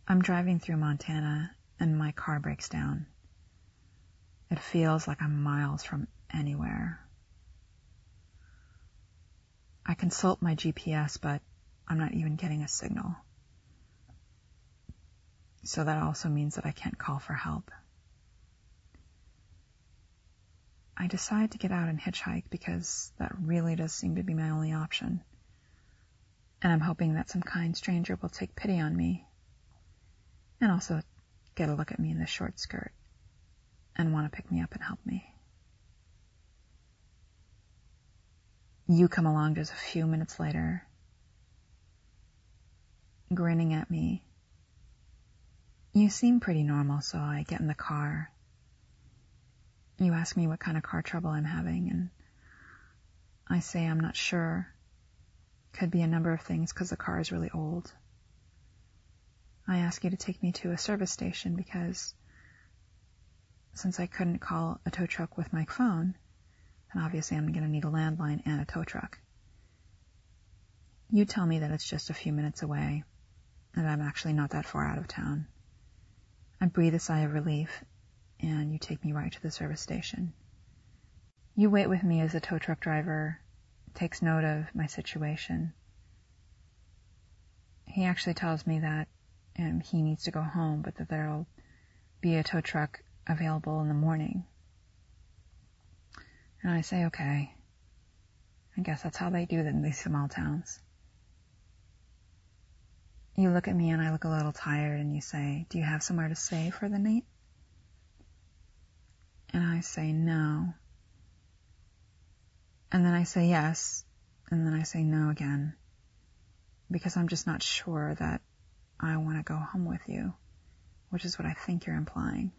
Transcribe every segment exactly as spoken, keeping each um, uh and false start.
I'm driving through Montana and my car breaks down. It feels like I'm miles from anywhere. I consult my G P S, but I'm not even getting a signal. So that also means that I can't call for help. I decide to get out and hitchhike because that really does seem to be my only option. And I'm hoping that some kind stranger will take pity on me and also get a look at me in the short skirt and want to pick me up and help me. You come along just a few minutes later, grinning at me. You seem pretty normal, so I get in the car. You ask me what kind of car trouble I'm having, and I say I'm not sure. Could be a number of things because the car is really old. I ask you to take me to a service station because since I couldn't call a tow truck with my phone, then obviously I'm going to need a landline and a tow truck. You tell me that it's just a few minutes away, and I'm actually not that far out of town. I breathe a sigh of relief, and you take me right to the service station. You wait with me as the tow truck driver takes note of my situation. He actually tells me that um, he needs to go home, but that there'll be a tow truck available in the morning. And I say, okay. I guess that's how they do it in these small towns. You look at me and I look a little tired and you say, do you have somewhere to stay for the night? And I say, no. And then I say yes. And then I say no again. Because I'm just not sure that I want to go home with you, which is what I think you're implying.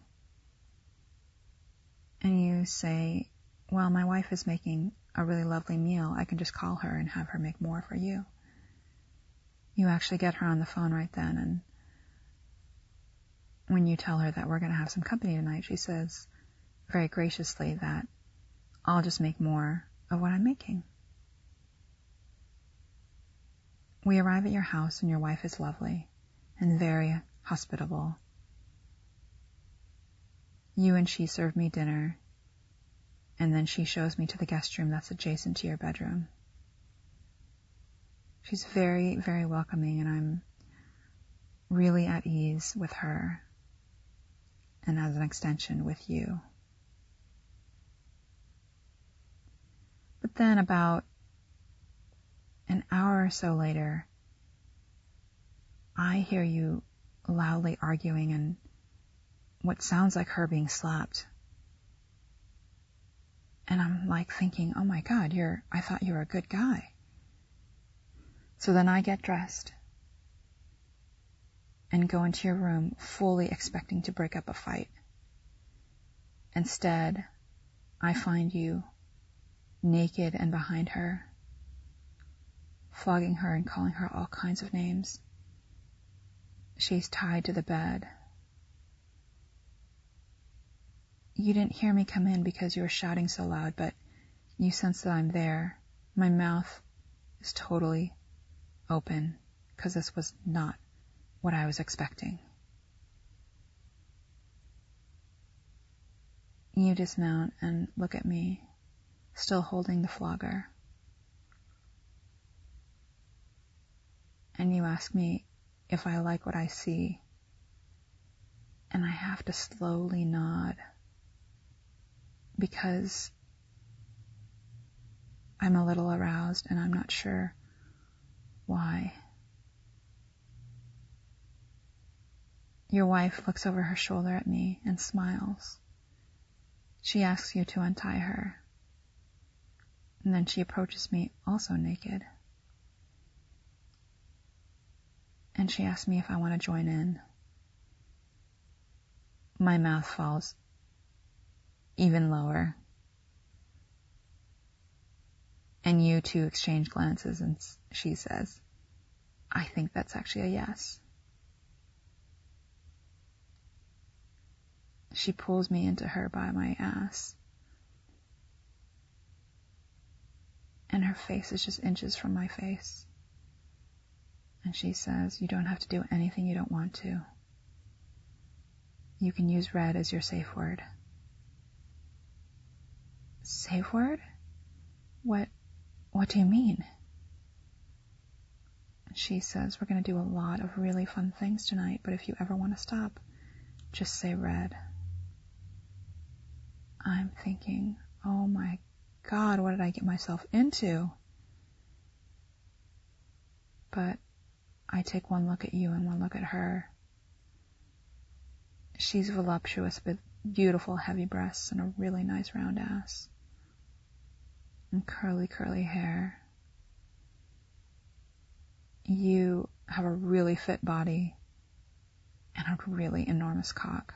And you say, well, my wife is making a really lovely meal. I can just call her and have her make more for you. You actually get her on the phone right then, and when you tell her that we're going to have some company tonight, she says very graciously that I'll just make more of what I'm making. We arrive at your house and your wife is lovely and very hospitable. You and she serve me dinner, and then she shows me to the guest room that's adjacent to your bedroom. She's very, very welcoming, and I'm really at ease with her, and as an extension with you. But then about an hour or so later, I hear you loudly arguing and what sounds like her being slapped. And I'm like thinking, oh my God, you're, I thought you were a good guy. So then I get dressed and go into your room fully expecting to break up a fight. Instead, I find you naked and behind her, flogging her and calling her all kinds of names. She's tied to the bed. You didn't hear me come in because you were shouting so loud, but you sense that I'm there. My mouth is totally open because this was not what I was expecting. You dismount and look at me, still holding the flogger. And you ask me if I like what I see. And I have to slowly nod because I'm a little aroused and I'm not sure why. Your wife looks over her shoulder at me and smiles. She asks you to untie her. And then she approaches me also naked. And she asks me if I want to join in. My mouth falls even lower. And you two exchange glances and she says, I think that's actually a yes. She pulls me into her by my ass. And her face is just inches from my face. And she says, you don't have to do anything you don't want to. you can use red as your safe word. Safe word? What, what do you mean? She says, we're going to do a lot of really fun things tonight, but if you ever want to stop, just say red. I'm thinking, oh my God, what did I get myself into? But I take one look at you and one look at her. She's voluptuous with beautiful heavy breasts and a really nice round ass. And curly, curly hair. You have a really fit body and a really enormous cock.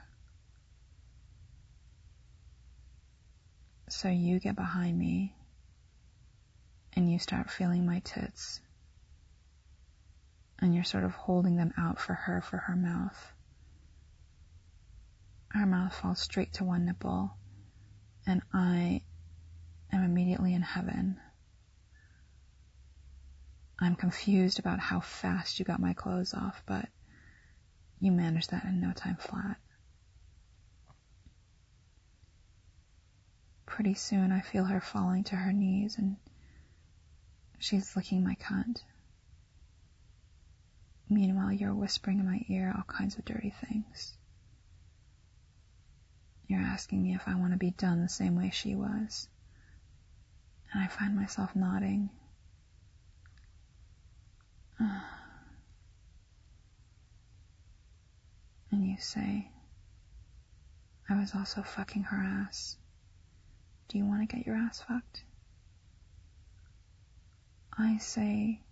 So you get behind me and you start feeling my tits. And you're sort of holding them out for her, for her mouth. Her mouth falls straight to one nipple, and I am immediately in heaven. I'm confused about how fast you got my clothes off, but you managed that in no time flat. Pretty soon I feel her falling to her knees, and she's licking my cunt. Meanwhile, you're whispering in my ear all kinds of dirty things. You're asking me if I want to be done the same way she was. And I find myself nodding. And you say, I was also fucking her ass. Do you want to get your ass fucked? I say,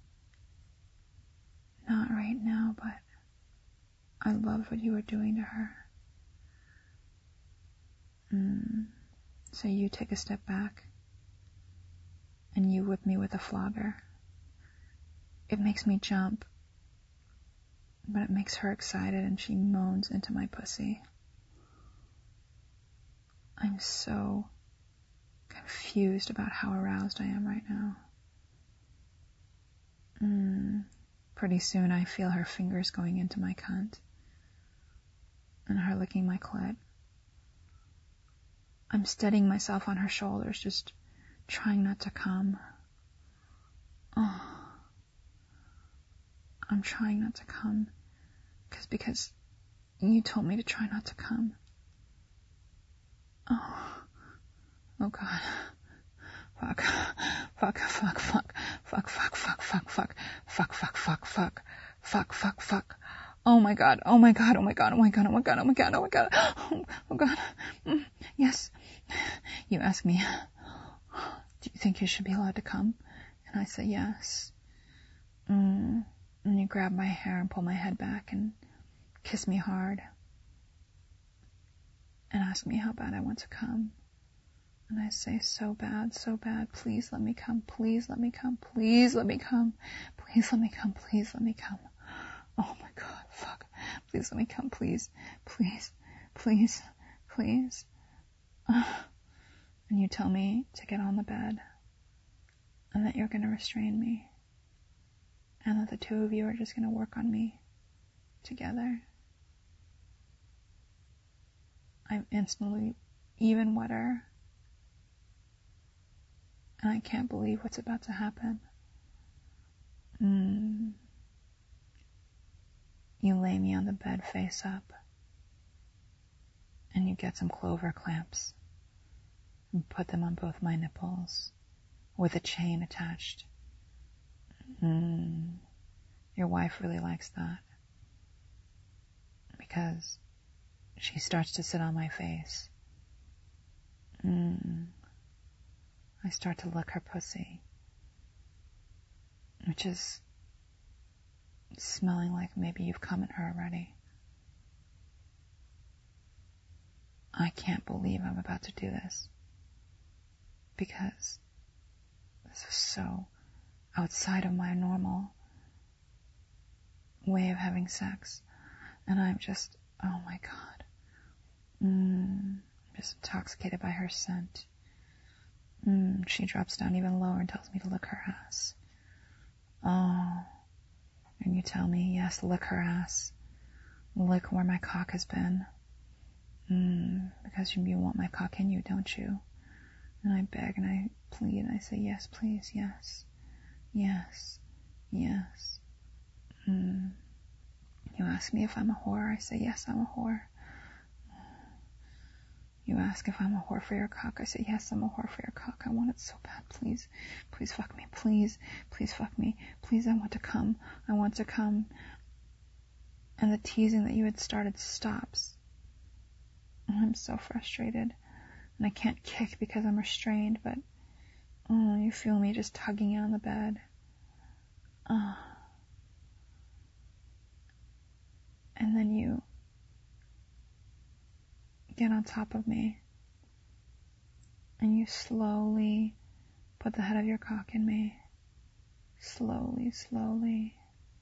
not right now, but I loved what you were doing to her. Mm. So you take a step back and you whip me with a flogger. It makes me jump, but it makes her excited and she moans into my pussy. I'm so confused about how aroused I am right now. Mm. Pretty soon I feel her fingers going into my cunt and her licking my clit. I'm steadying myself on her shoulders, just trying not to come. Oh. I'm trying not to come, cause because you told me to try not to come. Oh, oh God, fuck, fuck, fuck, fuck, fuck, fuck, fuck, fuck, fuck, fuck, fuck, fuck, fuck, fuck, fuck, fuck. Oh my God, oh my God, oh my God, oh my God, oh my God, oh my God, oh my God, oh, oh God. Mm, yes. You ask me, do you think you should be allowed to come? And I say yes. Mm. And you grab my hair and pull my head back and kiss me hard and ask me how bad I want to come. And I say, so bad, so bad, please let me come, please let me come, please let me come, please let me come, please let me come. Oh my God, fuck, please let me come, please, please, please, please. And you tell me to get on the bed and that you're going to restrain me. And that the two of you are just going to work on me together. I'm instantly even wetter. And I can't believe what's about to happen. Mm. You lay me on the bed face up. And you get some clover clamps. And put them on both my nipples. With a chain attached. Mm. Your wife really likes that. Because she starts to sit on my face. Mm. I start to lick her pussy. Which is smelling like maybe you've come at her already. I can't believe I'm about to do this. Because this is so outside of my normal way of having sex. And I'm just, oh my God. Mm, just intoxicated by her scent. Mm, she drops down even lower and tells me to lick her ass. Oh. And you tell me, yes, lick her ass. Lick where my cock has been. Mm, because you want my cock in you, don't you? And I beg and I plead and I say, yes, please, yes, yes, yes. Mm. You ask me if I'm a whore, I say, yes, I'm a whore. You ask if I'm a whore for your cock, I say, yes, I'm a whore for your cock. I want it so bad, please, please fuck me, please, please fuck me, please, I want to come, I want to come. And the teasing that you had started stops. I'm so frustrated. And I can't kick because I'm restrained, but oh, you feel me just tugging you on the bed. Oh. And then you get on top of me. And you slowly put the head of your cock in me. Slowly, slowly.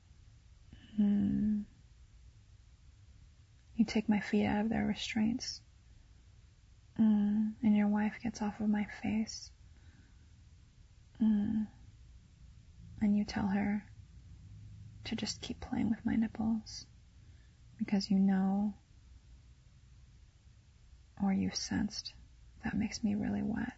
Mm. You take my feet out of their restraints. Mm. And your wife gets off of my face. Mm. And you tell her to just keep playing with my nipples. Because you know, or you've sensed, that makes me really wet.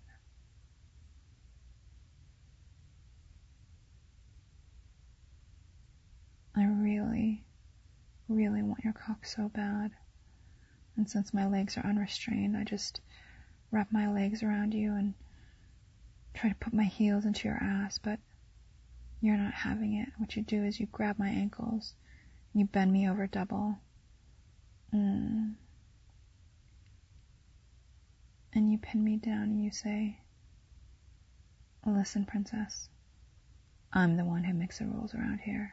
I really, really want your cock so bad. And since my legs are unrestrained, I just wrap my legs around you and try to put my heels into your ass, but you're not having it. What you do is you grab my ankles and you bend me over double. Mm. And you pin me down and you say, listen, princess, I'm the one who makes the rules around here.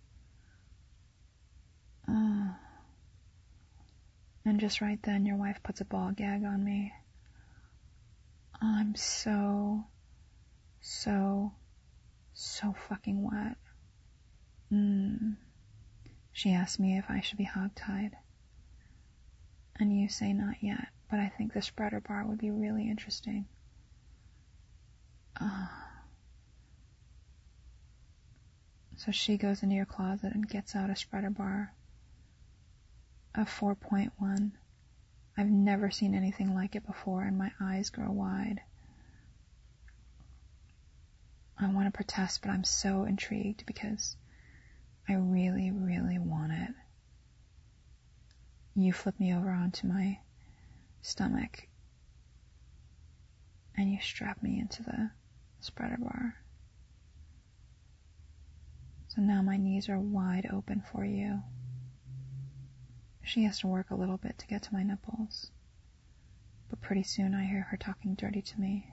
Oh. And just right then, your wife puts a ball gag on me. I'm so, so, so fucking wet. Mm. She asks me if I should be hogtied. And you say not yet, but I think the spreader bar would be really interesting. Oh. So she goes into your closet and gets out a spreader bar. A four point one. I've never seen anything like it before, and my eyes grow wide. I want to protest, but I'm so intrigued because I really, really want it. You flip me over onto my stomach, and you strap me into the spreader bar. So now my knees are wide open for you. She has to work a little bit to get to my nipples, but pretty soon I hear her talking dirty to me.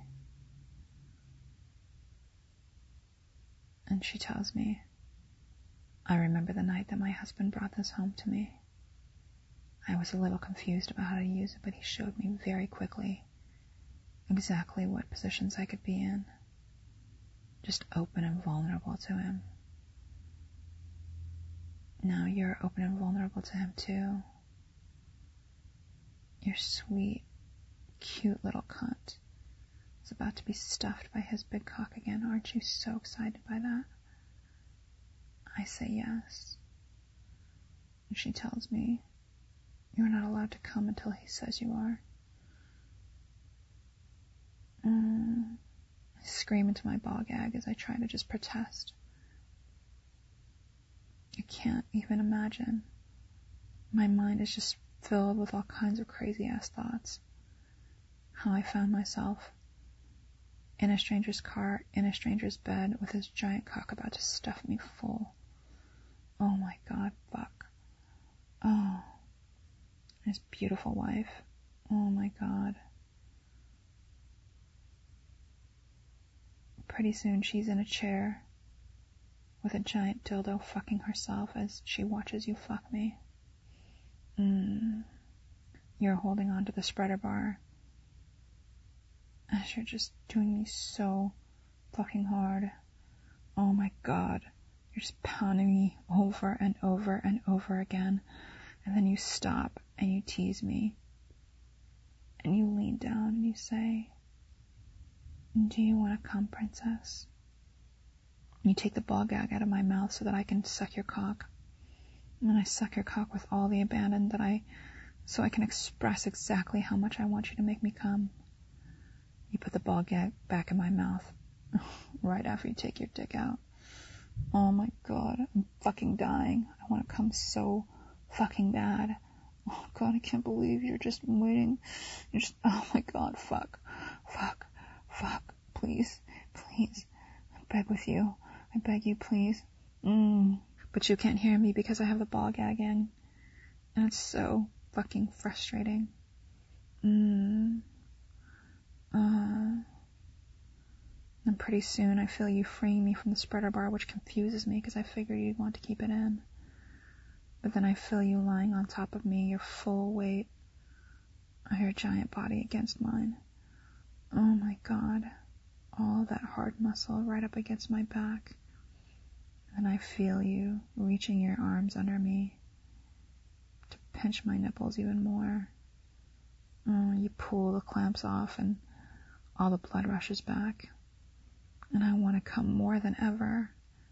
And she tells me, I remember the night that my husband brought this home to me. I was a little confused about how to use it, but he showed me very quickly exactly what positions I could be in. Just open and vulnerable to him. Now you're open and vulnerable to him too. Your sweet, cute little cunt is about to be stuffed by his big cock again. Aren't you so excited by that? I say yes. And she tells me, you're not allowed to come until he says you are. Mm. I scream into my ball gag as I try to just protest. I can't even imagine. My mind is just filled with all kinds of crazy ass thoughts. How I found myself in a stranger's car, in a stranger's bed, with his giant cock about to stuff me full. Oh my god, fuck. Oh. His beautiful wife. Oh my god. Pretty soon she's in a chair with a giant dildo fucking herself as she watches you fuck me. Mm. You're holding on to the spreader bar as you're just doing me so fucking hard. Oh my god. You're just pounding me over and over and over again. And then you stop and you tease me. And you lean down and you say, do you want to come, princess? And you take the ball gag out of my mouth so that I can suck your cock. And I suck your cock with all the abandon that I so I can express exactly how much I want you to make me come. You put the ball gag back in my mouth right after you take your dick out. Oh my god, I'm fucking dying. I want to come so fucking bad. Oh god, I can't believe you're just waiting. You're just, oh my god, fuck, fuck, fuck, please, please. I beg with you. I beg you, please. Mm. But you can't hear me because I have the ball gag in. And it's so fucking frustrating. Mm. Uh. And pretty soon I feel you freeing me from the spreader bar, which confuses me because I figure you'd want to keep it in. But then I feel you lying on top of me, your full weight of your giant body against mine. Oh my god. All that hard muscle right up against my back. And I feel you reaching your arms under me to pinch my nipples even more. Oh, you pull the clamps off and all the blood rushes back. And I want to come more than ever.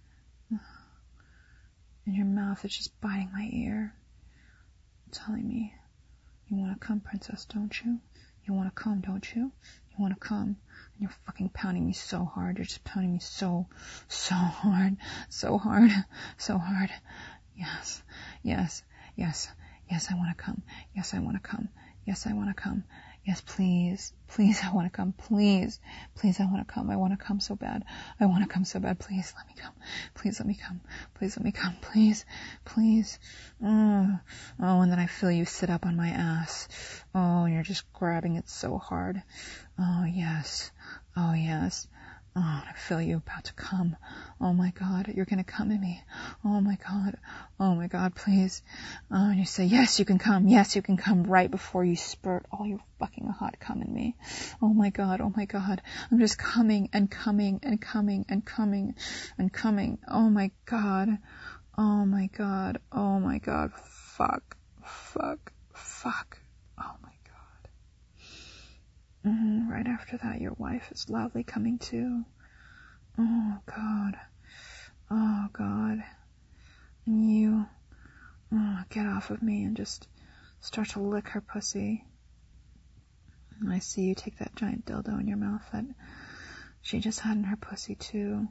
And your mouth is just biting my ear, telling me, you want to come, princess, don't you? You want to come, don't you? You want to come. And you're fucking pounding me so hard. You're just pounding me so, so hard. So hard. So hard. Yes. Yes. Yes. Yes, I want to come. Yes, I want to come. Yes, I want to come. Yes, please. Please, I want to come. Please. Please, I want to come. I want to come so bad. I want to come so bad. Please, let me come. Please, let me come. Please, let me come. Please. Please. Oh, oh, and then I feel you sit up on my ass. Oh, and you're just grabbing it so hard. Oh, yes. Oh, yes. Oh, I feel you about to come. Oh my god, you're gonna come at me. Oh my god. Oh my god, please. Oh, and you say, yes, you can come. Yes, you can come right before you spurt all your fucking hot cum in me. Oh my god, oh my god. I'm just coming and coming and coming and coming and coming. Oh my god. Oh my god. Oh my god. Fuck. Fuck. Fuck. Oh my god. Mm, right after that, your wife is loudly coming too. Oh god. Oh god. And you oh, get off of me and just start to lick her pussy. And I see you take that giant dildo in your mouth that she just had in her pussy too.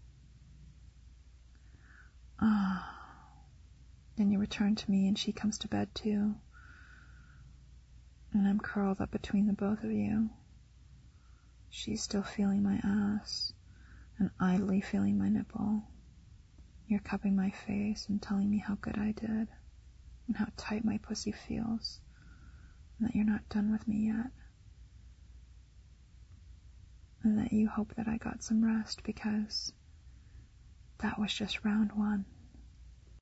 Ah. Oh. Then you return to me and she comes to bed too. And I'm curled up between the both of you. She's still feeling my ass and idly feeling my nipple. You're cupping my face and telling me how good I did and how tight my pussy feels and that you're not done with me yet. And that you hope that I got some rest because that was just round one.